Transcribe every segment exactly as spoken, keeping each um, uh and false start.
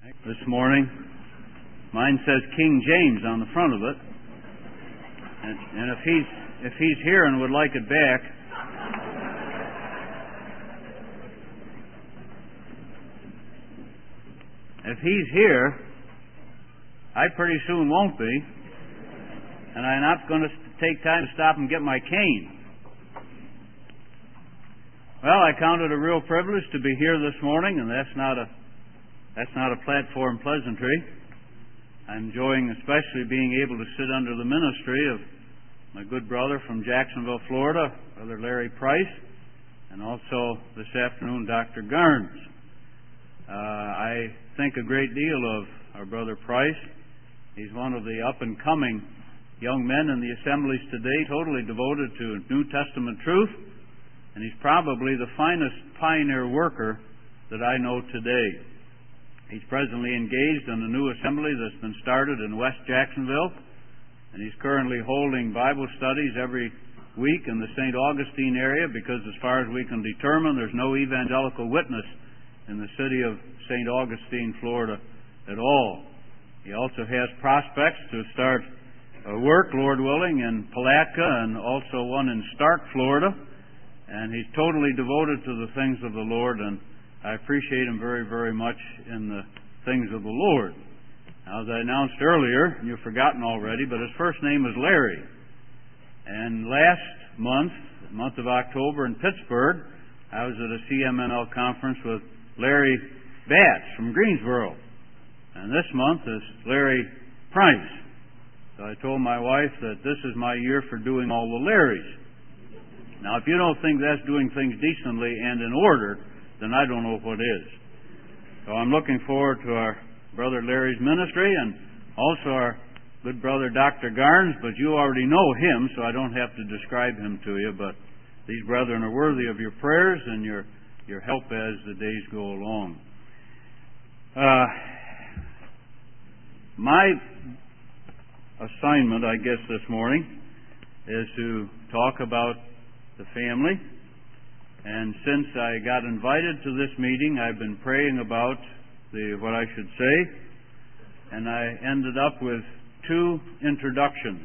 this morning. Mine says King James on the front of it, and, and if he's if he's here and would like it back, if he's here, I pretty soon won't be, and I'm not going to take time to stop and get my cane. Well, I count it a real privilege to be here this morning, and that's not a that's not a platform pleasantry. I'm enjoying especially being able to sit under the ministry of my good brother from Jacksonville, Florida, Brother Larry Price, and also this afternoon, Doctor Garnes. Uh, I think a great deal of our Brother Price. He's one of the up-and-coming young men in the assemblies today, totally devoted to New Testament truth, and he's probably the finest pioneer worker that I know today. He's presently engaged in a new assembly that's been started in West Jacksonville, and he's currently holding Bible studies every week in the Saint Augustine area because, as far as we can determine, there's no evangelical witness in the city of Saint Augustine, Florida, at all. He also has prospects to start a work, Lord willing, in Palatka and also one in Stark, Florida, and he's totally devoted to the things of the Lord, and I appreciate him very, very much in the things of the Lord. Now, as I announced earlier, you've forgotten already, but his first name is Larry. And last month, the month of October in Pittsburgh, I was at a C M N L conference with Larry Batts from Greensboro. And this month is Larry Price. So I told my wife that this is my year for doing all the Larrys. Now, if you don't think that's doing things decently and in order, then I don't know what is. So I'm looking forward to our brother Larry's ministry and also our good brother Doctor Garnes, but you already know him, so I don't have to describe him to you, but these brethren are worthy of your prayers and your, your help as the days go along. Uh, my assignment, I guess, this morning is to talk about the family. And since I got invited to this meeting, I've been praying about the what I should say, and I ended up with two introductions.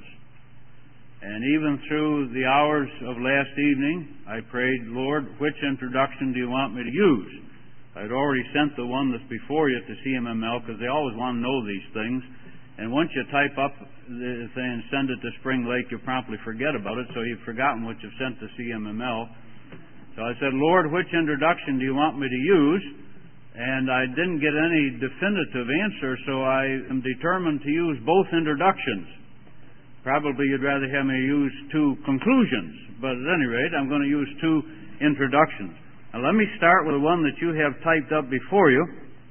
And even through the hours of last evening, I prayed, Lord, which introduction do you want me to use? I'd already sent the one that's before you to C M M L because they always want to know these things. And once you type up the thing and send it to Spring Lake, you promptly forget about it, so you've forgotten what you've sent to C M M L. So I said, Lord, which introduction do you want me to use? And I didn't get any definitive answer, so I am determined to use both introductions. Probably you'd rather have me use two conclusions, but at any rate, I'm going to use two introductions. Now let me start with the one that you have typed up before you,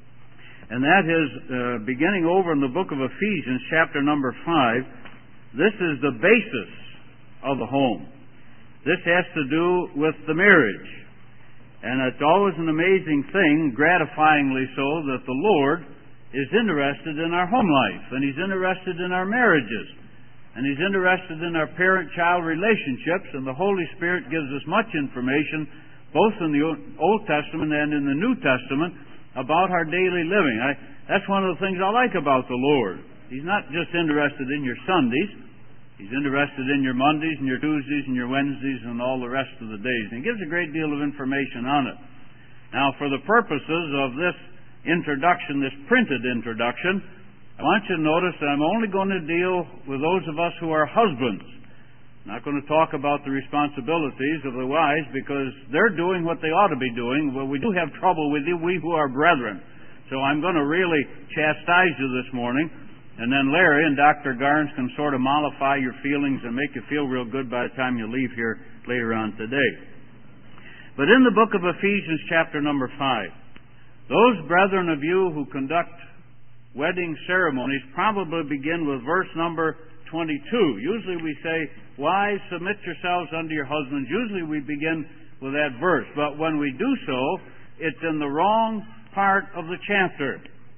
and that is uh, beginning over in the book of Ephesians, chapter number five. This is the basis of the home. This has to do with the marriage. And it's always an amazing thing, gratifyingly so, that the Lord is interested in our home life, and He's interested in our marriages, and He's interested in our parent-child relationships, and the Holy Spirit gives us much information, both in the Old Testament and in the New Testament, about our daily living. I, that's one of the things I like about the Lord. He's not just interested in your Sundays. He's interested in your Mondays and your Tuesdays and your Wednesdays and all the rest of the days. And he gives a great deal of information on it. Now, for the purposes of this introduction, this printed introduction, I want you to notice that I'm only going to deal with those of us who are husbands. I'm not going to talk about the responsibilities of the wives because they're doing what they ought to be doing. Well, we do have trouble with you, we who are brethren. So I'm going to really chastise you this morning. And then Larry and Doctor Garnes can sort of mollify your feelings and make you feel real good by the time you leave here later on today. But in the book of Ephesians, chapter number five, those brethren of you who conduct wedding ceremonies probably begin with verse number twenty-two. Usually we say, wives, submit yourselves unto your husbands. Usually we begin with that verse. But when we do so, it's in the wrong part of the chapter.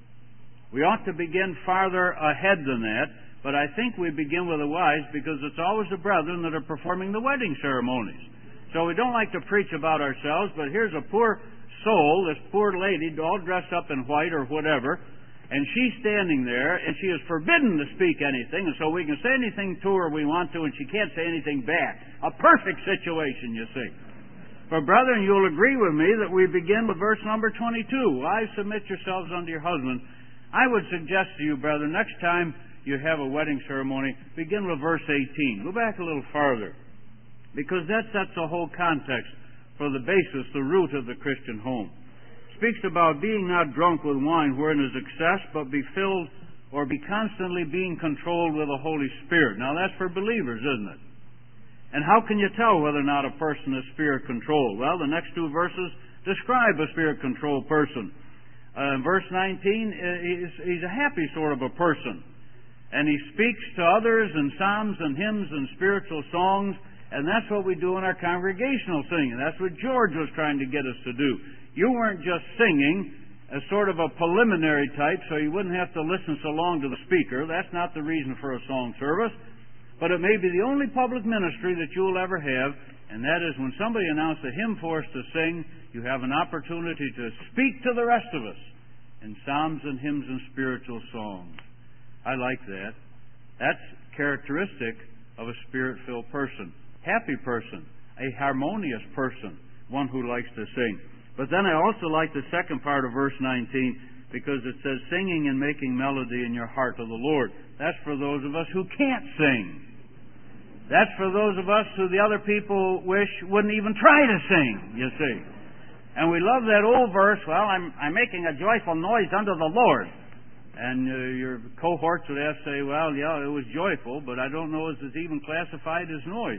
We ought to begin farther ahead than that, but I think we begin with the wives because it's always the brethren that are performing the wedding ceremonies. So we don't like to preach about ourselves, but here's a poor soul, this poor lady, all dressed up in white or whatever, And she's standing there, and she is forbidden to speak anything, and so we can say anything to her we want to, and she can't say anything back. A perfect situation, you see. For brethren, you'll agree with me that we begin with verse number twenty-two. Wives, submit yourselves unto your husbands. I would suggest to you, brethren, next time you have a wedding ceremony, begin with verse eighteen. Go back a little farther, because that sets the whole context for the basis, the root of the Christian home. Speaks about being not drunk with wine wherein is excess, but be filled or be constantly being controlled with the Holy Spirit. Now that's for believers, isn't it? And how can you tell whether or not a person is spirit-controlled? Well, the next two verses describe a spirit-controlled person. Uh, verse nineteen, he's, he's a happy sort of a person. And he speaks to others in psalms and hymns and spiritual songs, and that's what we do in our congregational singing. That's what George was trying to get us to do. You weren't just singing as sort of a preliminary type so you wouldn't have to listen so long to the speaker. That's not the reason for a song service. But it may be the only public ministry that you'll ever have, and that is when somebody announces a hymn for us to sing, you have an opportunity to speak to the rest of us in psalms and hymns and spiritual songs. I like that. That's characteristic of a spirit-filled person. Happy person. A harmonious person. One who likes to sing. But then I also like the second part of verse nineteen, because it says, singing and making melody in your heart to the Lord. That's for those of us who can't sing. That's for those of us who the other people wish wouldn't even try to sing, you see. And we love that old verse, well, I'm, I'm making a joyful noise unto the Lord. And uh, your cohorts would have to say, well, yeah, it was joyful, but I don't know if it's even classified as noise.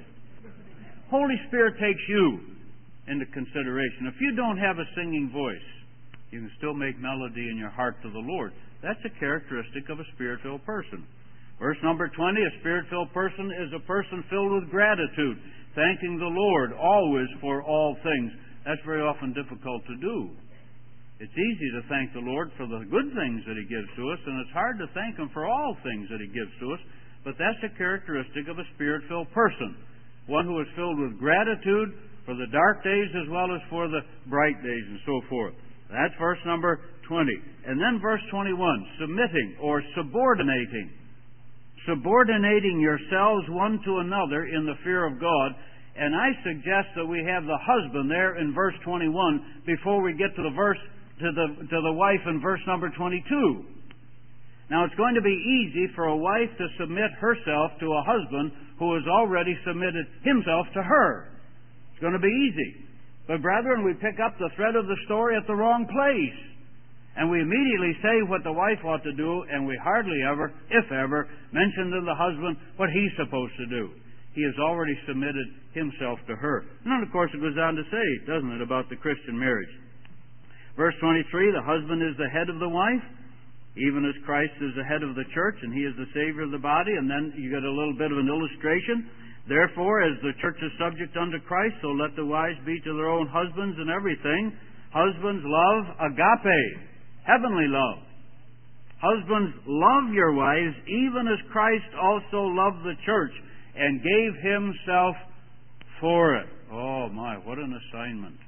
Holy Spirit takes you into consideration. If you don't have a singing voice, you can still make melody in your heart to the Lord. That's a characteristic of a spirit-filled person. Verse number twenty, a spirit-filled person is a person filled with gratitude, thanking the Lord always for all things. That's very often difficult to do. It's easy to thank the Lord for the good things that He gives to us, and it's hard to thank Him for all things that He gives to us, but that's a characteristic of a spirit-filled person. One who is filled with gratitude for the dark days as well as for the bright days and so forth. That's verse number twenty. And then verse twenty-one, submitting or subordinating. Subordinating yourselves one to another in the fear of God. And I suggest that we have the husband there in verse twenty-one before we get to the verse to the to the wife in verse number twenty-two. Now it's going to be easy for a wife to submit herself to a husband who has already submitted himself to her. It's going to be easy. But brethren, we pick up the thread of the story at the wrong place. And we immediately say what the wife ought to do, and we hardly ever, if ever, mention to the husband what he's supposed to do. He has already submitted himself to her. And then, of course, it goes on to say, doesn't it, about the Christian marriage. Verse twenty-three, the husband is the head of the wife, even as Christ is the head of the church, and He is the Savior of the body. And then you get a little bit of an illustration. Therefore, as the church is subject unto Christ, so let the wives be to their own husbands in everything. Husbands, love agape, heavenly love. Husbands, love your wives, even as Christ also loved the church and gave Himself for it. Oh my, what an assignment.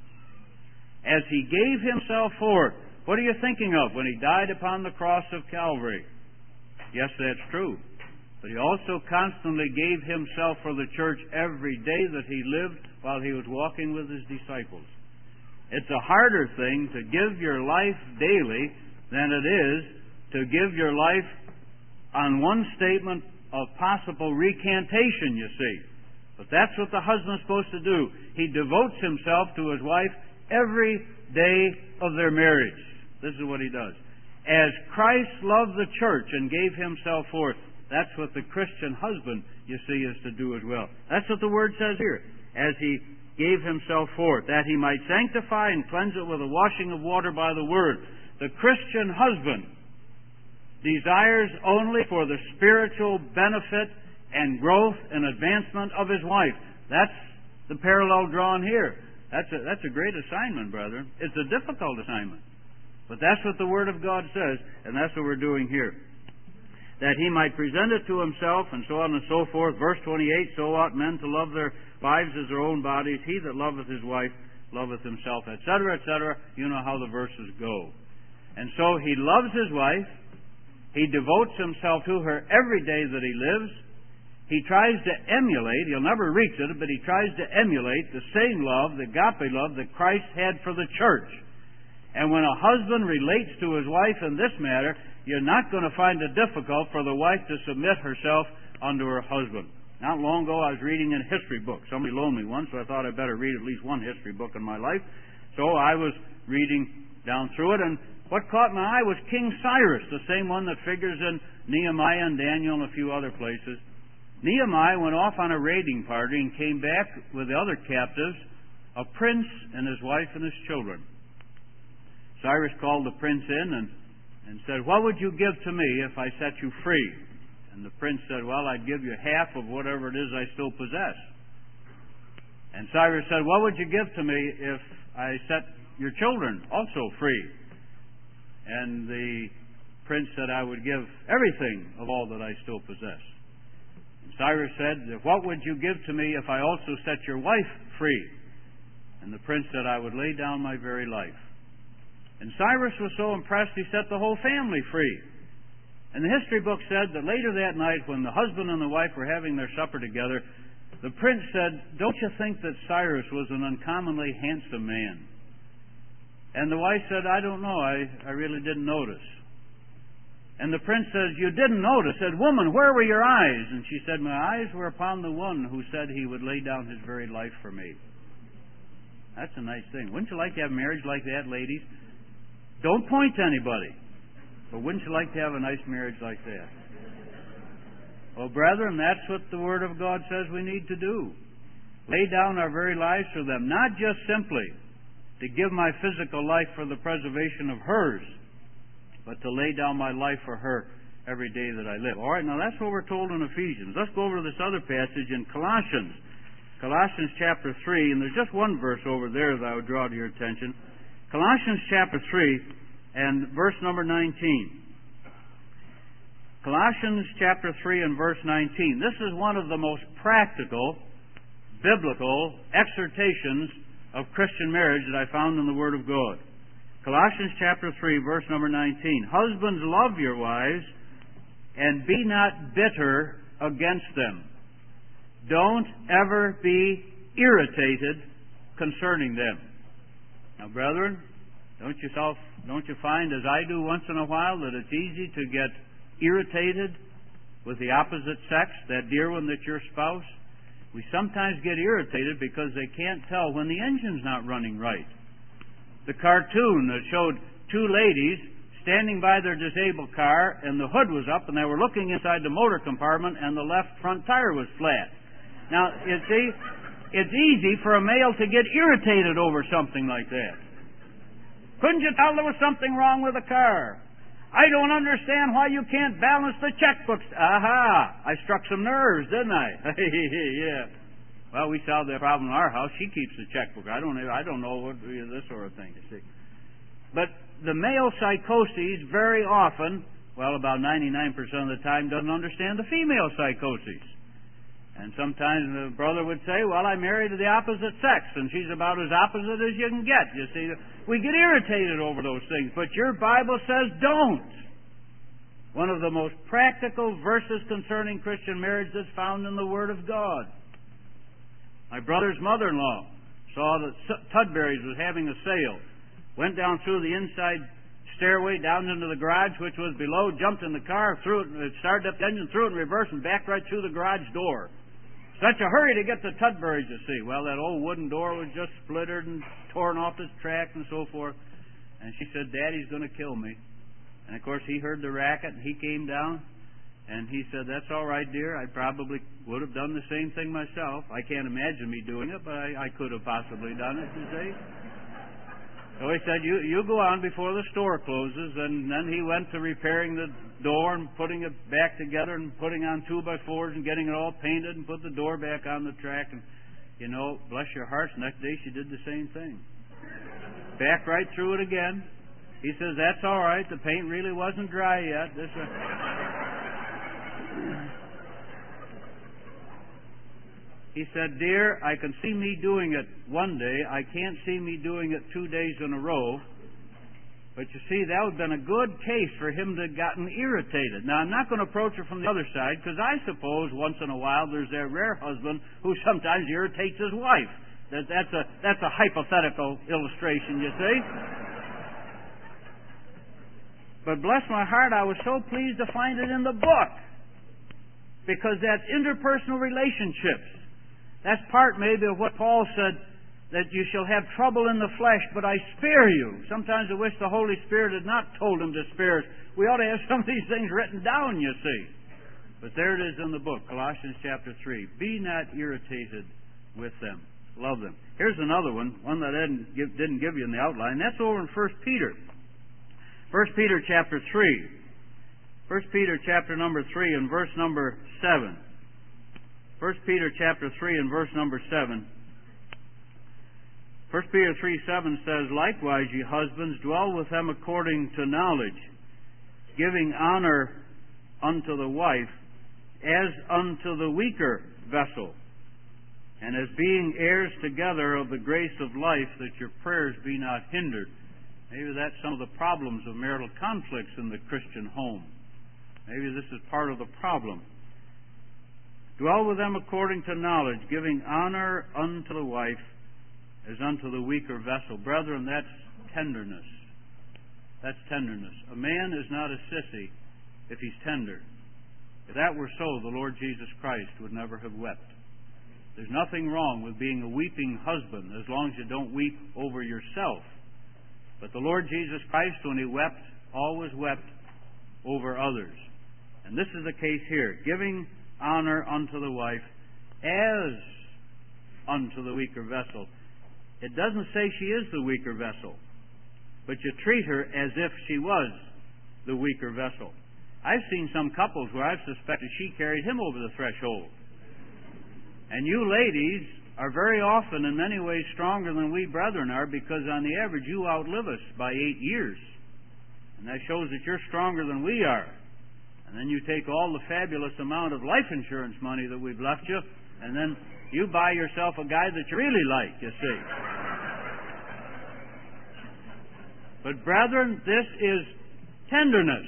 As He gave Himself for it. What are you thinking of when He died upon the cross of Calvary? Yes, that's true. But He also constantly gave Himself for the church every day that He lived while He was walking with His disciples. It's a harder thing to give your life daily than it is to give your life on one statement of possible recantation, you see. But that's what the husband's supposed to do. He devotes himself to his wife every day of their marriage. This is what he does. As Christ loved the church and gave Himself for it, that's what the Christian husband, you see, is to do as well. That's what the Word says here. As He gave Himself for it, that He might sanctify and cleanse it with a washing of water by the Word. The Christian husband desires only for the spiritual benefit and growth and advancement of his wife. That's the parallel drawn here. That's a, that's a great assignment, brethren. It's a difficult assignment. But that's what the Word of God says, and that's what we're doing here. That He might present it to Himself, and so on and so forth. Verse twenty-eight, so ought men to love their wives as their own bodies. He that loveth his wife loveth himself, et cetera, et cetera. You know how the verses go. And so He loves His wife. He devotes himself to her every day that he lives. He tries to emulate, he'll never reach it, but he tries to emulate the same love, the agape love that Christ had for the church. And when a husband relates to his wife in this matter, you're not going to find it difficult for the wife to submit herself unto her husband. Not long ago I was reading a history book. Somebody loaned me one, so I thought I'd better read at least one history book in my life. So I was reading down through it, and what caught my eye was King Cyrus, the same one that figures in Nehemiah and Daniel and a few other places. Nehemiah went off on a raiding party and came back with the other captives, a prince and his wife and his children. Cyrus called the prince in and, and said, "What would you give to me if I set you free?" And the prince said, "Well, I'd give you half of whatever it is I still possess." And Cyrus said, "What would you give to me if I set your children also free?" And the prince said, "I would give everything of all that I still possess." Cyrus said, "What would you give to me if I also set your wife free?" And the prince said, "I would lay down my very life." And Cyrus was so impressed he set the whole family free. And the history book said that later that night, when the husband and the wife were having their supper together, the prince said, "Don't you think that Cyrus was an uncommonly handsome man?" And the wife said, "I don't know, I, I really didn't notice." And the prince says, "You didn't notice." Said, "Woman, where were your eyes?" And she said, "My eyes were upon the one who said he would lay down his very life for me." That's a nice thing. Wouldn't you like to have marriage like that, ladies? Don't point to anybody. But wouldn't you like to have a nice marriage like that? Well, brethren, that's what the Word of God says we need to do. Lay down our very lives for them. Not just simply to give my physical life for the preservation of hers, but to lay down my life for her every day that I live. All right, now that's what we're told in Ephesians. Let's go over to this other passage in Colossians. Colossians chapter three, and there's just one verse over there that I would draw to your attention. Colossians chapter three and verse number nineteen. Colossians chapter three and verse nineteen. This is one of the most practical, biblical exhortations of Christian marriage that I found in the Word of God. Colossians chapter three, verse number nineteen. Husbands, love your wives, and be not bitter against them. Don't ever be irritated concerning them. Now, brethren, don't you, self, don't you find, as I do once in a while, that it's easy to get irritated with the opposite sex, that dear one that's your spouse? We sometimes get irritated because they can't tell when the engine's not running right. The cartoon that showed two ladies standing by their disabled car, and the hood was up, and they were looking inside the motor compartment, and the left front tire was flat. Now, you see, it's easy for a male to get irritated over something like that. Couldn't you tell there was something wrong with the car? I don't understand why you can't balance the checkbooks. Aha! I struck some nerves, didn't I? Yeah. Well, we solved that problem in our house. She keeps the checkbook. I don't. I don't know what this sort of thing. You see, but the male psychoses very often, well, about ninety-nine percent of the time, doesn't understand the female psychoses. And sometimes the brother would say, "Well, I married the opposite sex, and she's about as opposite as you can get." You see, we get irritated over those things, but your Bible says don't. One of the most practical verses concerning Christian marriage that's found in the Word of God. My brother's mother-in-law saw that Tudbury's was having a sale. Went down through the inside stairway down into the garage, which was below, jumped in the car, threw it, started up the engine, threw it in reverse, and backed right through the garage door. Such a hurry to get to Tudbury's, you see. Well, that old wooden door was just splintered and torn off its track and so forth. And she said, "Daddy's going to kill me." And, of course, he heard the racket, and he came down. And he said, "That's all right, dear. I probably would have done the same thing myself. I can't imagine me doing it, but I, I could have possibly done it, you see." So he said, you, you go on before the store closes. And then he went to repairing the door and putting it back together and putting on two by fours and getting it all painted and put the door back on the track. And, you know, bless your hearts, next day she did the same thing. Back right through it again. He says, "That's all right. The paint really wasn't dry yet." This uh, He said, "Dear, I can see me doing it one day. I can't see me doing it two days in a row. But you see, that would have been a good case for him to have gotten irritated. Now, I'm not going to approach her from the other side, because I suppose once in a while there's that rare husband who sometimes irritates his wife. That, that's, a, that's a hypothetical illustration, you see. But bless my heart, I was so pleased to find it in the book. Because that's interpersonal relationships. That's part maybe of what Paul said, that you shall have trouble in the flesh, but I spare you. Sometimes I wish the Holy Spirit had not told him to spare us. We ought to have some of these things written down, you see. But there it is in the book, Colossians chapter three. Be not irritated with them. Love them. Here's another one, one that I didn't give, didn't give you in the outline. That's over in First Peter. First Peter chapter three. First Peter chapter number three and verse number seven. First Peter chapter three and verse number seven. First Peter three seven says, Likewise, ye husbands, dwell with them according to knowledge, giving honor unto the wife as unto the weaker vessel, and as being heirs together of the grace of life, that your prayers be not hindered. Maybe that's some of the problems of marital conflicts in the Christian home. Maybe this is part of the problem. Dwell with them according to knowledge, giving honor unto the wife as unto the weaker vessel. Brethren, that's tenderness. That's tenderness. A man is not a sissy if he's tender. If that were so, the Lord Jesus Christ would never have wept. There's nothing wrong with being a weeping husband as long as you don't weep over yourself. But the Lord Jesus Christ, when He wept, always wept over others. And this is the case here. Giving honor unto the wife as unto the weaker vessel. It doesn't say she is the weaker vessel, but you treat her as if she was the weaker vessel. I've seen some couples where I've suspected she carried him over the threshold. And you ladies are very often in many ways stronger than we brethren are, because on the average you outlive us by eight years. And that shows that you're stronger than we are. And then you take all the fabulous amount of life insurance money that we've left you, and then you buy yourself a guy that you really like, you see. But brethren, this is tenderness.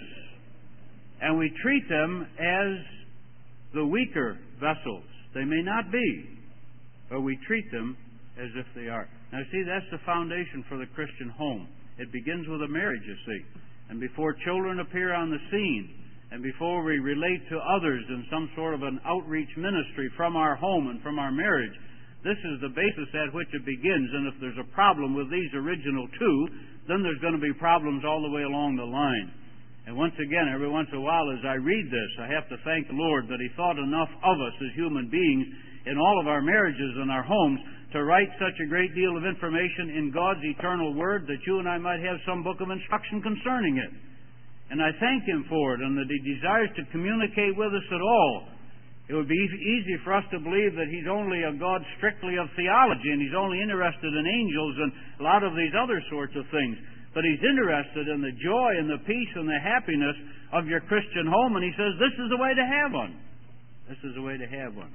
And we treat them as the weaker vessels. They may not be, but we treat them as if they are. Now see, that's the foundation for the Christian home. It begins with a marriage, you see. And before children appear on the scene, and before we relate to others in some sort of an outreach ministry from our home and from our marriage, this is the basis at which it begins. And if there's a problem with these original two, then there's going to be problems all the way along the line. And once again, every once in a while as I read this, I have to thank the Lord that He thought enough of us as human beings in all of our marriages and our homes to write such a great deal of information in God's eternal Word that you and I might have some book of instruction concerning it. And I thank Him for it, and that He desires to communicate with us at all. It would be easy for us to believe that He's only a God strictly of theology, and He's only interested in angels and a lot of these other sorts of things. But He's interested in the joy and the peace and the happiness of your Christian home, and He says this is the way to have one. This is the way to have one.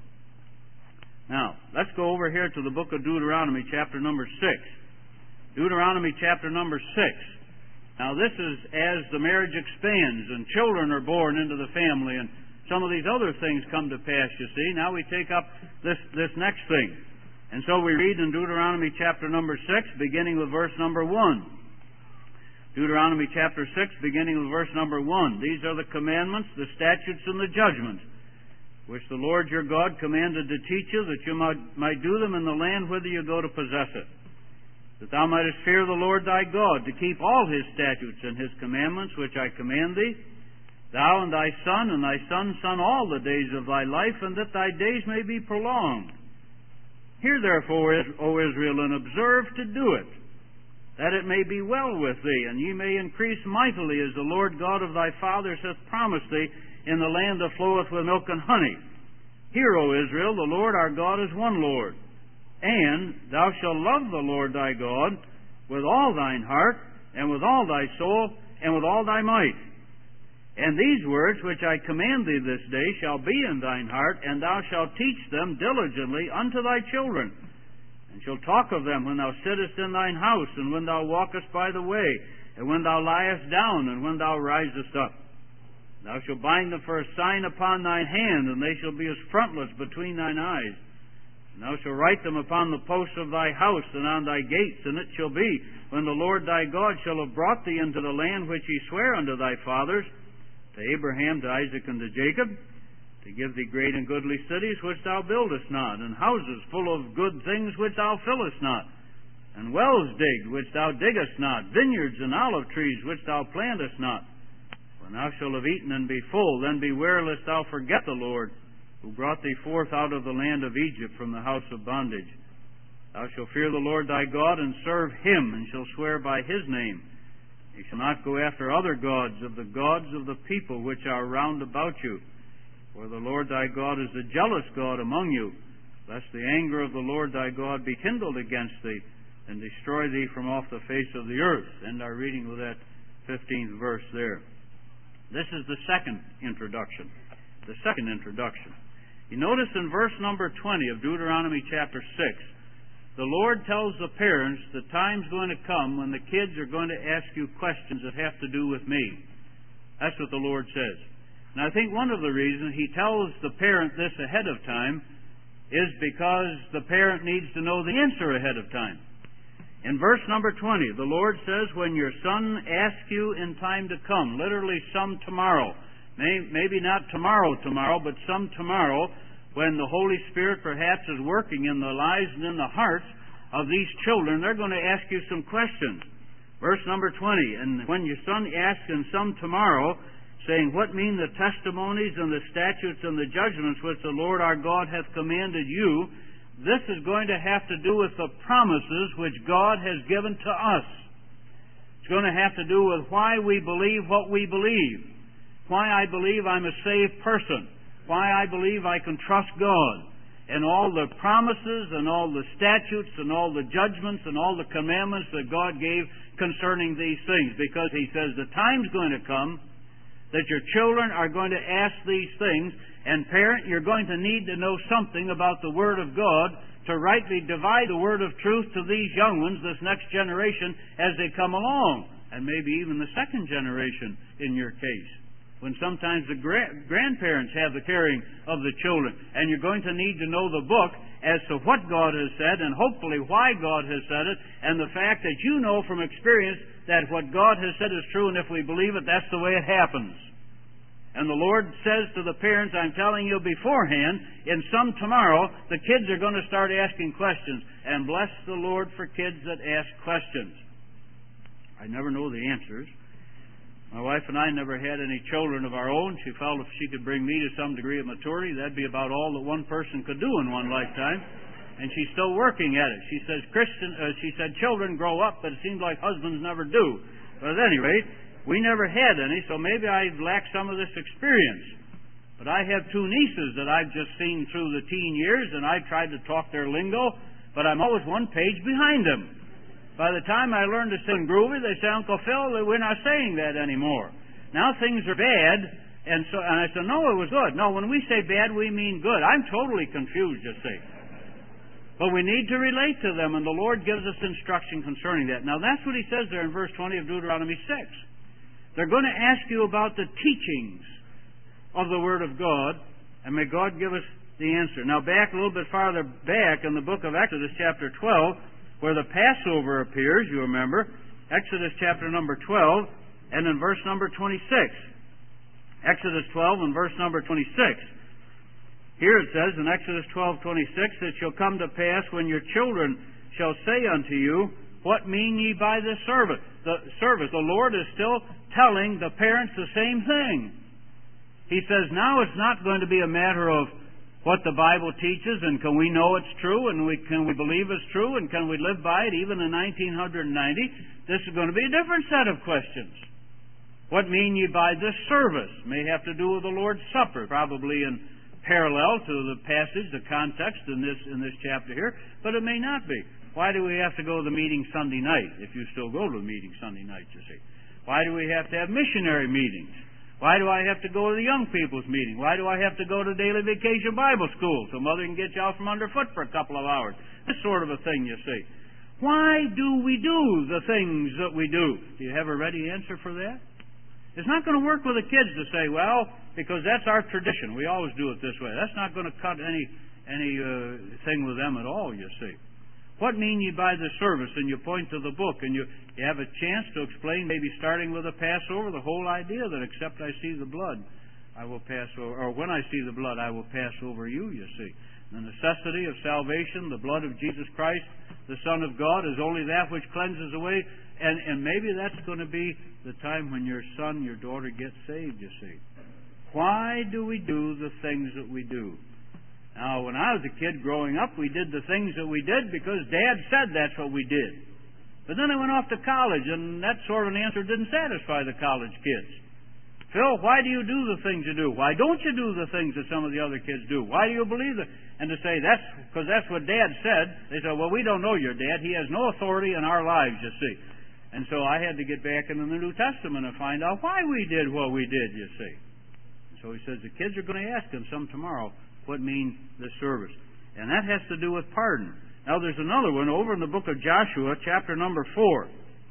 Now, let's go over here to the book of Deuteronomy, chapter number six. Deuteronomy, chapter number six. Now, this is as the marriage expands and children are born into the family and some of these other things come to pass, you see. Now we take up this, this next thing. And so we read in Deuteronomy chapter number six, beginning with verse number one. Deuteronomy chapter six, beginning with verse number one. These are the commandments, the statutes, and the judgments, which the Lord your God commanded to teach you, that you might, might do them in the land whither you go to possess it. That thou mightest fear the Lord thy God, to keep all His statutes and His commandments, which I command thee, thou and thy son and thy son's son all the days of thy life, and that thy days may be prolonged. Hear therefore, O Israel, and observe to do it, that it may be well with thee, and ye may increase mightily, as the Lord God of thy fathers hath promised thee, in the land that floweth with milk and honey. Hear, O Israel, the Lord our God is one Lord. And thou shalt love the Lord thy God with all thine heart, and with all thy soul, and with all thy might. And these words which I command thee this day shall be in thine heart, and thou shalt teach them diligently unto thy children, and shalt talk of them when thou sittest in thine house, and when thou walkest by the way, and when thou liest down, and when thou risest up. Thou shalt bind them for a sign upon thine hand, and they shall be as frontlets between thine eyes. And thou shalt write them upon the posts of thy house and on thy gates. And it shall be, when the Lord thy God shall have brought thee into the land which he sware unto thy fathers, to Abraham, to Isaac, and to Jacob, to give thee great and goodly cities which thou buildest not, and houses full of good things which thou fillest not, and wells digged which thou diggest not, vineyards and olive trees which thou plantest not. When thou shalt have eaten and be full, then beware lest thou forget the Lord, who brought thee forth out of the land of Egypt from the house of bondage. Thou shalt fear the Lord thy God, and serve him, and shalt swear by his name. You shall not go after other gods of the gods of the people which are round about you. For the Lord thy God is a jealous God among you, lest the anger of the Lord thy God be kindled against thee, and destroy thee from off the face of the earth. End our reading with that fifteenth verse there. This is the second introduction. The second introduction. You notice in verse number twenty of Deuteronomy chapter six, the Lord tells the parents the time's going to come when the kids are going to ask you questions that have to do with me. That's what the Lord says. And I think one of the reasons he tells the parent this ahead of time is because the parent needs to know the answer ahead of time. In verse number twenty, the Lord says, when your son asks you in time to come, literally some tomorrow, maybe not tomorrow tomorrow, but some tomorrow, when the Holy Spirit perhaps is working in the lives and in the hearts of these children, they're going to ask you some questions. Verse number twenty, and when your son asks in some tomorrow, saying, what mean the testimonies and the statutes and the judgments which the Lord our God hath commanded you? This is going to have to do with the promises which God has given to us. It's going to have to do with why we believe what we believe, why I believe I'm a saved person, why I believe I can trust God, and all the promises and all the statutes and all the judgments and all the commandments that God gave concerning these things. Because he says the time's going to come that your children are going to ask these things, and parent, you're going to need to know something about the Word of God to rightly divide the Word of truth to these young ones, this next generation, as they come along, and maybe even the second generation in your case, when sometimes the gra- grandparents have the caring of the children, and you're going to need to know the book as to what God has said, and hopefully why God has said it, and the fact that you know from experience that what God has said is true, and if we believe it, that's the way it happens. And the Lord says to the parents, I'm telling you beforehand, in some tomorrow, the kids are going to start asking questions. And bless the Lord for kids that ask questions. I never know the answers. My wife and I never had any children of our own. She felt if she could bring me to some degree of maturity, that'd be about all that one person could do in one lifetime. And she's still working at it. She says, Christian, uh, she said, children grow up, but it seems like husbands never do. But at any rate, we never had any, so maybe I lack some of this experience. But I have two nieces that I've just seen through the teen years, and I've tried to talk their lingo, but I'm always one page behind them. By the time I learn to sing groovy, they say, Uncle Phil, we're not saying that anymore. Now things are bad, and so and I said, no, it was good. No, when we say bad, we mean good. I'm totally confused, you see. But we need to relate to them, and the Lord gives us instruction concerning that. Now that's what he says there in verse twenty of Deuteronomy six. They're going to ask you about the teachings of the Word of God, and may God give us the answer. Now back a little bit farther back in the book of Exodus chapter twelve, where the Passover appears, you remember, Exodus chapter number twelve, and in verse number twenty-six. Exodus twelve and verse number twenty-six. Here it says in Exodus twelve twenty-six, it shall come to pass when your children shall say unto you, what mean ye by this service? The service. The Lord is still telling the parents the same thing. He says now it's not going to be a matter of what the Bible teaches and can we know it's true and we, can we believe it's true and can we live by it even in nineteen ninety. This is going to be a different set of questions. What mean ye by this service? May have to do with the Lord's Supper, probably in parallel to the passage, the context in this in this chapter here, but it may not be. Why do we have to go to the meeting Sunday night, if you still go to the meeting Sunday night, you see? Why do we have to have missionary meetings? Why do I have to go to the young people's meeting? Why do I have to go to daily vacation Bible school so Mother can get you out from underfoot for a couple of hours? This sort of a thing, you see. Why do we do the things that we do? Do you have a ready answer for that? It's not going to work with the kids to say, well, because that's our tradition. We always do it this way. That's not going to cut any any uh, thing with them at all, you see. What mean ye by the service? And you point to the book, and you, you have a chance to explain, maybe starting with the Passover, the whole idea that except I see the blood, I will pass over, or when I see the blood, I will pass over you, you see. The necessity of salvation, the blood of Jesus Christ, the Son of God, is only that which cleanses away. And, and maybe that's going to be the time when your son, your daughter gets saved, you see. Why do we do the things that we do? Now, when I was a kid growing up, we did the things that we did because Dad said that's what we did. But then I went off to college, and that sort of an answer didn't satisfy the college kids. Phil, why do you do the things you do? Why don't you do the things that some of the other kids do? Why do you believe it? And to say, that's because that's what Dad said, they said, well, we don't know your Dad. He has no authority in our lives, you see. And so I had to get back into the New Testament and find out why we did what we did, you see. So he says, the kids are going to ask him some tomorrow, what means the service? And that has to do with pardon. Now there's another one over in the book of Joshua, chapter number four.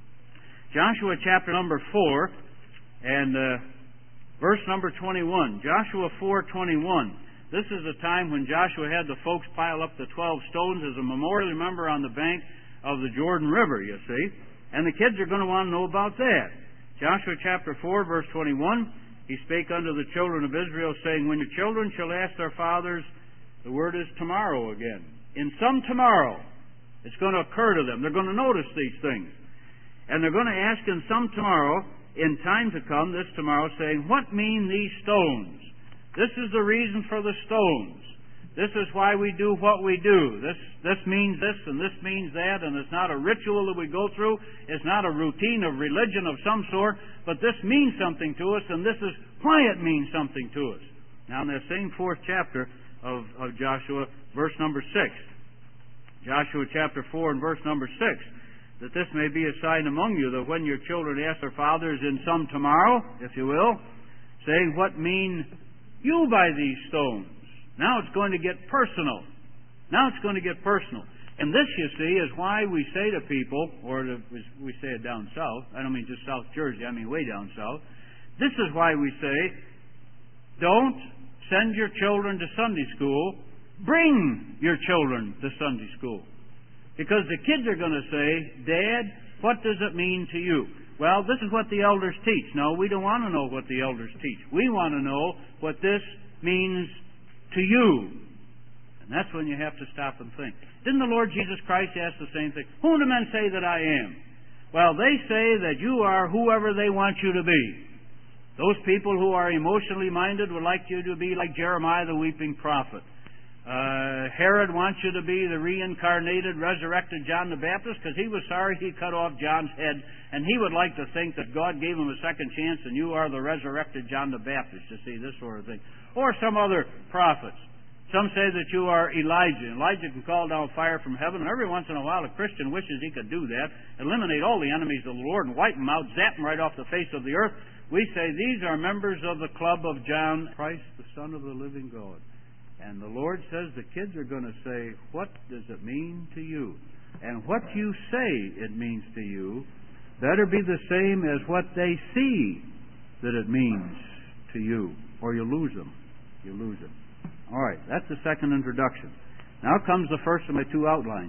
Joshua chapter number four, and uh, verse number twenty-one. Joshua four twenty-one. This is the time when Joshua had the folks pile up the twelve stones as a memorial, remember, on the bank of the Jordan River, you see. And the kids are going to want to know about that. Joshua chapter four, verse twenty-one. He spake unto the children of Israel, saying, when your children shall ask their fathers, the word is tomorrow again. In some tomorrow, it's going to occur to them. They're going to notice these things. And they're going to ask in some tomorrow, in time to come, this tomorrow, saying, what mean these stones? This is the reason for the stones. This is why we do what we do. This this means this and this means that, and it's not a ritual that we go through. It's not a routine of religion of some sort, but this means something to us, and this is why it means something to us. Now, in that same fourth chapter of, of Joshua, verse number six, Joshua chapter four and verse number six, that this may be a sign among you that when your children ask their fathers in some tomorrow, if you will, saying, what mean you by these stones? Now it's going to get personal. Now it's going to get personal. And this, you see, is why we say to people, or to, we say it down south, I don't mean just South Jersey, I mean way down south. This is why we say, don't send your children to Sunday school, bring your children to Sunday school. Because the kids are going to say, Dad, what does it mean to you? Well, this is what the elders teach. No, we don't want to know what the elders teach. We want to know what this means to you. And that's when you have to stop and think. Didn't the Lord Jesus Christ ask the same thing? Whom do men say that I am? Well, they say that you are whoever they want you to be. Those people who are emotionally minded would like you to be like Jeremiah the weeping prophet. Uh, Herod wants you to be the reincarnated, resurrected John the Baptist because he was sorry he cut off John's head, and he would like to think that God gave him a second chance and you are the resurrected John the Baptist, you see, this sort of thing. Or some other prophets. Some say that you are Elijah. Elijah can call down fire from heaven, and every once in a while a Christian wishes he could do that, eliminate all the enemies of the Lord and wipe them out, zap them right off the face of the earth. We say these are members of the club of John Christ, the Son of the living God. And the Lord says the kids are going to say, what does it mean to you? And what you say it means to you better be the same as what they see that it means to you, or you lose them. You lose them. All right, that's the second introduction. Now comes the first of my two outlines.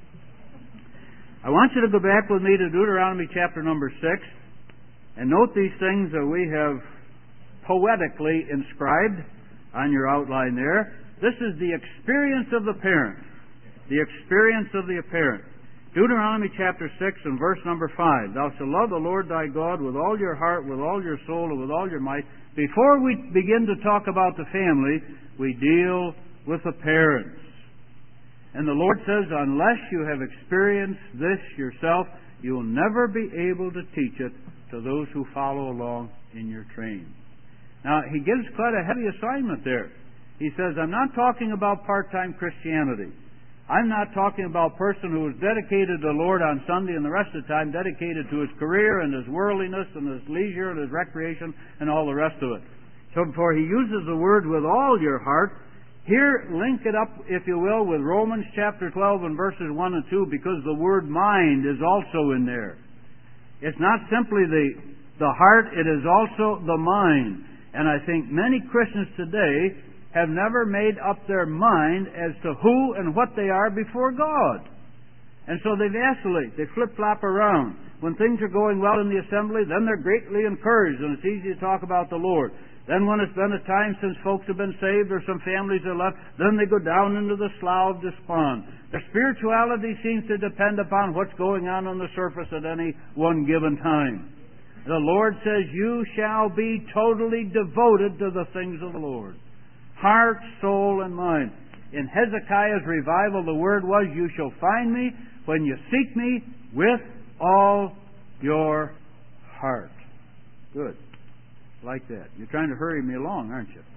I want you to go back with me to Deuteronomy chapter number six and note these things that we have poetically inscribed on your outline there. This is the experience of the parent. The experience of the parent. Deuteronomy chapter six and verse number five. Thou shalt love the Lord thy God with all your heart, with all your soul, and with all your might. Before we begin to talk about the family, we deal with the parents. And the Lord says, unless you have experienced this yourself, you will never be able to teach it to those who follow along in your train. Now, he gives quite a heavy assignment there. He says, I'm not talking about part-time Christianity. I'm not talking about a person who is dedicated to the Lord on Sunday and the rest of the time dedicated to his career and his worldliness and his leisure and his recreation and all the rest of it. So before he uses the word with all your heart, Here, link it up, if you will, with Romans chapter twelve and verses one and two, because the word mind is also in there. It's not simply the, the heart, it is also the mind. And I think many Christians today have never made up their mind as to who and what they are before God. And so they vacillate, they flip-flop around. When things are going well in the assembly, then they're greatly encouraged, and it's easy to talk about the Lord. Then when it's been a time since folks have been saved or some families are left, then they go down into the slough of despond. Their spirituality seems to depend upon what's going on on the surface at any one given time. The Lord says, you shall be totally devoted to the things of the Lord. Heart, soul, and mind. In Hezekiah's revival, the word was, you shall find me when you seek me with all your heart. Good. Like that. You're trying to hurry me along, aren't you?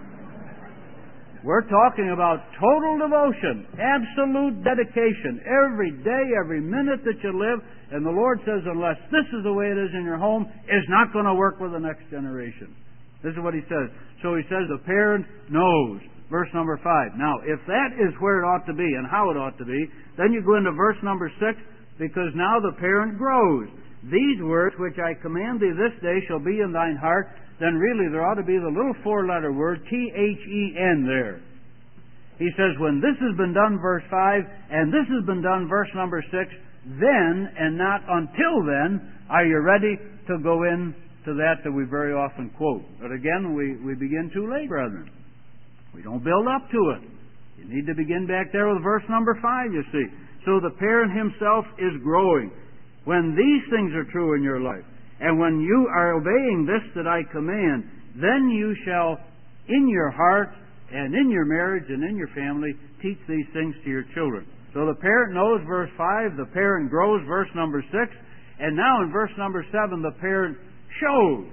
We're talking about total devotion, absolute dedication, every day, every minute that you live. And the Lord says, unless this is the way it is in your home, it's not going to work with the next generation. This is what He says. So He says the parent knows. Verse number five. Now, if that is where it ought to be and how it ought to be, then you go into verse number six, because now the parent grows. These words which I command thee this day shall be in thine heart. Then really there ought to be the little four-letter word, T H E N there. He says, when this has been done, verse five, and this has been done, verse number six, then and not until then are you ready to go in to that that we very often quote. But again, we, we begin too late, brethren. We don't build up to it. You need to begin back there with verse number five, you see. So the parent himself is growing. When these things are true in your life, and when you are obeying this that I command, then you shall in your heart and in your marriage and in your family teach these things to your children. So the parent knows, verse five, the parent grows, verse number six, and now in verse number seven, the parent shows.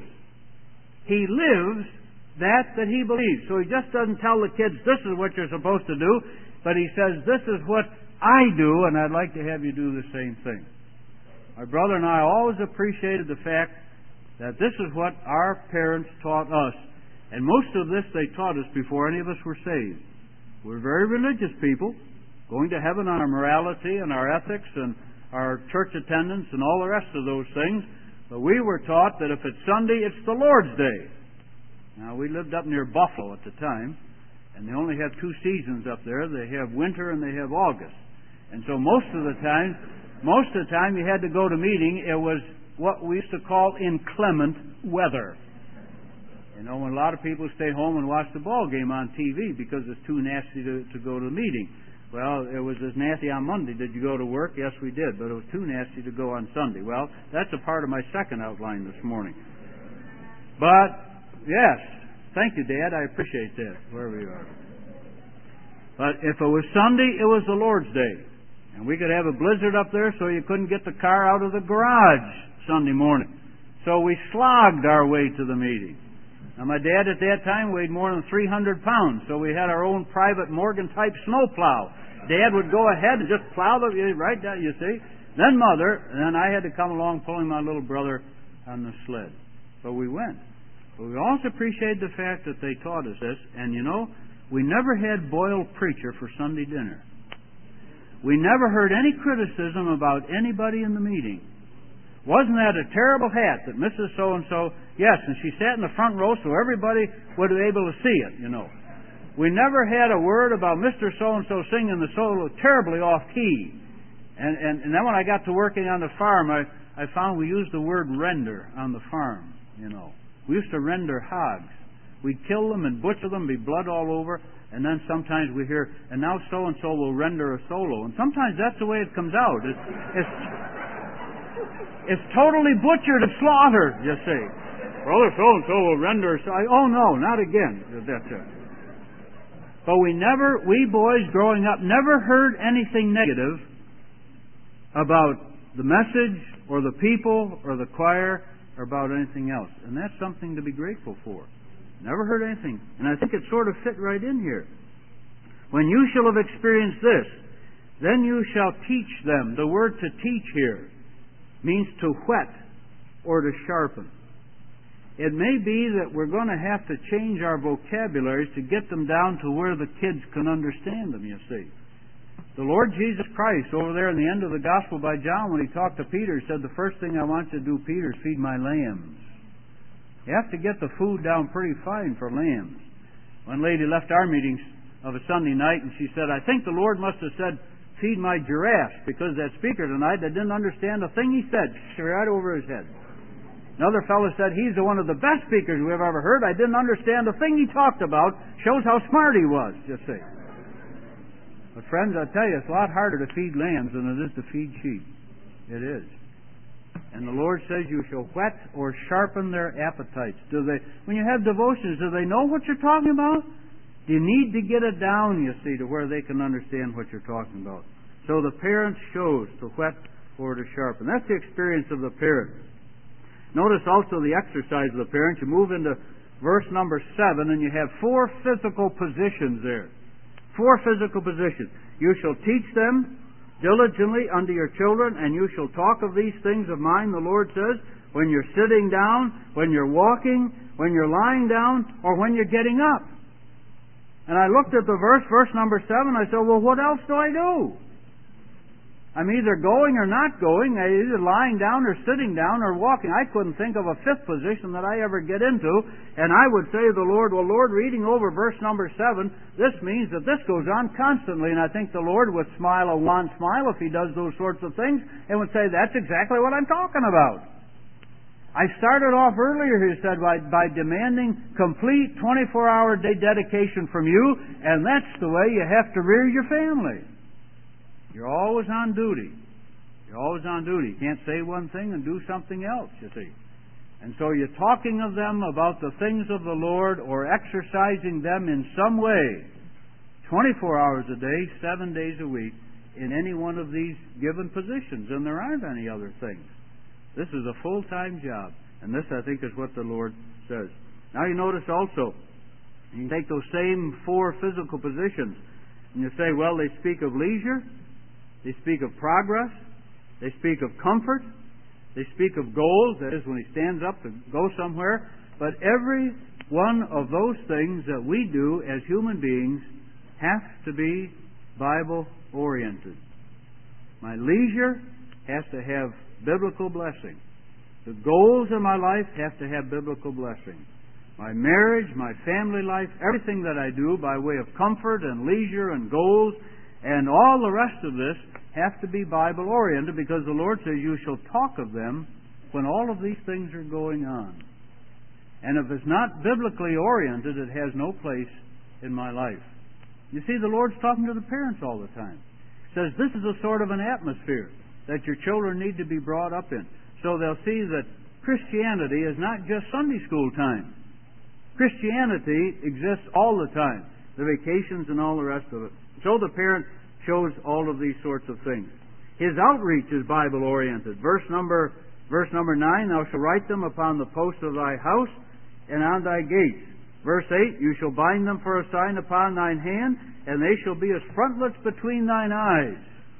He lives that that he believes. So he just doesn't tell the kids, this is what you're supposed to do, but he says, this is what I do, and I'd like to have you do the same thing. My brother and I always appreciated the fact that this is what our parents taught us. And most of this they taught us before any of us were saved. We're very religious people, going to heaven on our morality and our ethics and our church attendance and all the rest of those things. But we were taught that if it's Sunday, it's the Lord's Day. Now, we lived up near Buffalo at the time, and they only have two seasons up there. They have winter and they have August. And so most of the time, most of the time you had to go to meeting, it was what we used to call inclement weather. You know, when a lot of people stay home and watch the ball game on T V because it's too nasty to, to go to the meeting. Well, it was as nasty on Monday. Did you go to work? Yes, we did, but it was too nasty to go on Sunday. Well, that's a part of my second outline this morning. But yes, thank you, Dad. I appreciate that, wherever you are. But if it was Sunday, it was the Lord's Day. And we could have a blizzard up there so you couldn't get the car out of the garage Sunday morning. So we slogged our way to the meeting. Now, my dad at that time weighed more than three hundred pounds, so we had our own private Morgan-type snowplow. Dad would go ahead and just plow the right down, you see. Then Mother, and then I had to come along pulling my little brother on the sled. So we went. But we also appreciated the fact that they taught us this. And, you know, we never had boiled preacher for Sunday dinner. We never heard any criticism about anybody in the meeting. Wasn't that a terrible hat that Missus So-and-so, yes, and she sat in the front row so everybody would be able to see it, you know. We never had a word about Mister So-and-so singing the solo terribly off-key. And, and, and then when I got to working on the farm, I, I found we used the word render on the farm, you know. We used to render hogs. We'd kill them and butcher them, be blood all over, and then sometimes we hear, and now so-and-so will render a solo. And sometimes that's the way it comes out. It's, it's, it's totally butchered and slaughtered, you see. Brother so-and-so will render a solo. Oh, no, not again. That's it. But we never, we boys growing up, never heard anything negative about the message or the people or the choir or about anything else. And that's something to be grateful for. Never heard anything. And I think it sort of fit right in here. When you shall have experienced this, then you shall teach them. The word to teach here means to whet or to sharpen. it may be that we're going to have to change our vocabularies to get them down to where the kids can understand them, you see. The Lord Jesus Christ, over there in the end of the Gospel by John, when He talked to Peter, said, the first thing I want you to do, Peter, is feed my lambs. You have to get the food down pretty fine for lambs. One lady left our meetings of a Sunday night, and she said, I think the Lord must have said, feed my giraffes, because that speaker tonight, I didn't understand a thing he said. Right over his head. Another fellow said, he's one of the best speakers we've ever heard. I didn't understand a thing he talked about. Shows how smart he was, you see. But friends, I tell you, it's a lot harder to feed lambs than it is to feed sheep. It is. And the Lord says you shall whet or sharpen their appetites. Do they, when you have devotions, do they know what you're talking about? You need to get it down, you see, to where they can understand what you're talking about. So the parent shows to whet or to sharpen. That's the experience of the parent. Notice also the exercise of the parent. You move into verse number seven, and you have four physical positions there. Four physical positions. You shall teach them diligently unto your children, and you shall talk of these things of mine, the Lord says, when you're sitting down, when you're walking, when you're lying down, or when you're getting up. And I looked at the verse, verse number seven, I said, well, what else do I do? I'm either going or not going, I'm either lying down or sitting down or walking. I couldn't think of a fifth position that I ever get into. And I would say to the Lord, well, Lord, reading over verse number seven, this means that this goes on constantly. And I think the Lord would smile a wan smile if He does those sorts of things and would say, that's exactly what I'm talking about. I started off earlier, he said, by, by demanding complete twenty-four hour day dedication from you, and that's the way you have to rear your family. You're always on duty. You're always on duty. You can't say one thing and do something else, you see. And so you're talking of them about the things of the Lord or exercising them in some way, twenty-four hours a day, seven days a week, in any one of these given positions. And there aren't any other things. This is a full-time job. And this, I think, is what the Lord says. Now you notice also, you take those same four physical positions, and you say, well, they speak of leisure, they speak of progress, they speak of comfort, they speak of goals, that is when he stands up to go somewhere. But every one of those things that we do as human beings have to be Bible-oriented. My leisure has to have biblical blessing. The goals in my life have to have biblical blessing. My marriage, my family life, everything that I do by way of comfort and leisure and goals and all the rest of this have to be Bible-oriented, because the Lord says you shall talk of them when all of these things are going on. And if it's not biblically oriented, it has no place in my life. You see, the Lord's talking to the parents all the time. He says this is a sort of an atmosphere that your children need to be brought up in. So they'll see that Christianity is not just Sunday school time. Christianity exists all the time. The vacations and all the rest of it. So the parent shows all of these sorts of things. His outreach is Bible-oriented. Verse number, verse number nine, thou shalt write them upon the posts of thy house and on thy gates. Verse eight, you shall bind them for a sign upon thine hand, and they shall be as frontlets between thine eyes.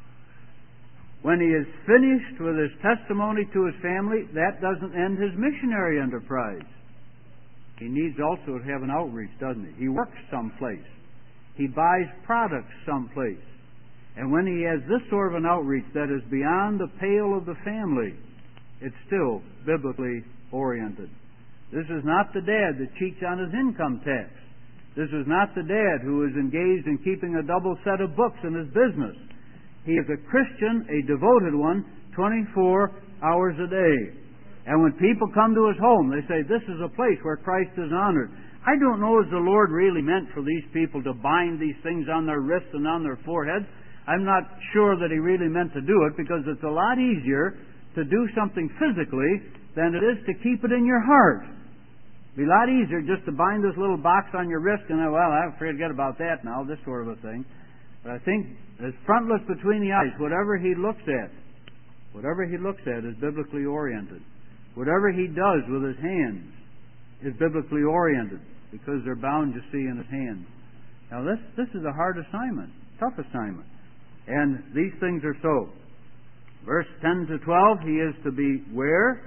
When he is finished with his testimony to his family, that doesn't end his missionary enterprise. He needs also to have an outreach, doesn't he? He works someplace. He buys products someplace. And when he has this sort of an outreach that is beyond the pale of the family, it's still biblically oriented. This is not the dad that cheats on his income tax. This is not the dad who is engaged in keeping a double set of books in his business. He is a Christian, a devoted one, twenty-four hours a day. And when people come to his home, they say, this is a place where Christ is honored. I don't know as the Lord really meant for these people to bind these things on their wrists and on their foreheads. I'm not sure that He really meant to do it, because it's a lot easier to do something physically than it is to keep it in your heart. It'd be a lot easier just to bind this little box on your wrist and, well, I forget about that now, this sort of a thing. But I think it's frontless between the eyes. Whatever he looks at, whatever he looks at is biblically oriented. Whatever he does with his hands is biblically oriented, because they're bound, you see, in his hands. Now this this is a hard assignment, tough assignment. And these things are so. Verse ten to twelve, he is to be where?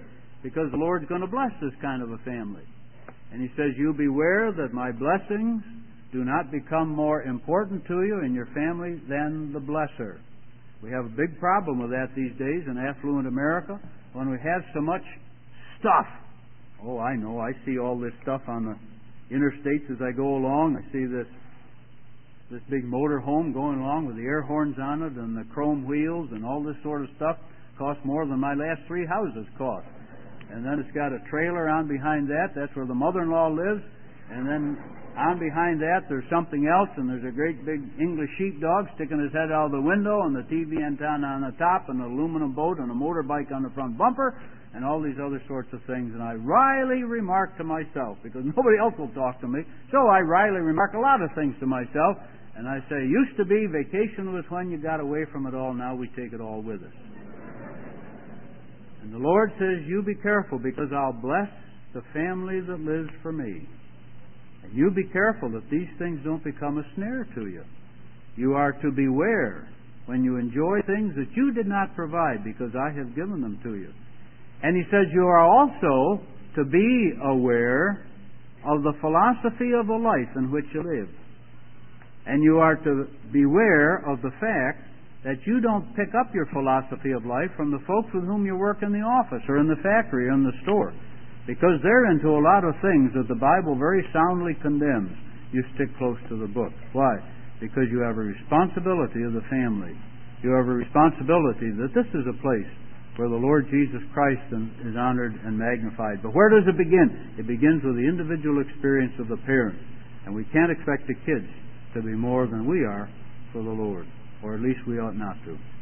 because the Lord's going to bless this kind of a family. And He says, you beware that my blessings do not become more important to you and your family than the blesser. We have a big problem with that these days in affluent America when we have so much stuff. Oh, I know. I see all this stuff on the interstates as I go along. I see this this big motor home going along with the air horns on it and the chrome wheels and all this sort of stuff. Costs more than my last three houses cost. And then it's got a trailer on behind that. That's where the mother-in-law lives. And then on behind that there's something else, and there's a great big English sheepdog sticking his head out of the window, and the T V antenna on the top, and an aluminum boat, and a motorbike on the front bumper, and all these other sorts of things. And I wryly remark to myself, because nobody else will talk to me, so I wryly remark a lot of things to myself, and I say, used to be vacation was when you got away from it all, now we take it all with us. And the Lord says, you be careful, because I'll bless the family that lives for me. And you be careful that these things don't become a snare to you. You are to beware when you enjoy things that you did not provide, because I have given them to you. And He says you are also to be aware of the philosophy of the life in which you live. And you are to beware of the fact that you don't pick up your philosophy of life from the folks with whom you work in the office or in the factory or in the store. Because they're into a lot of things that the Bible very soundly condemns. You stick close to the book. Why? Because you have a responsibility of the family. You have a responsibility that this is a place where the Lord Jesus Christ is honored and magnified. But where does it begin? It begins with the individual experience of the parents. And we can't expect the kids to be more than we are for the Lord. Or at least we ought not to.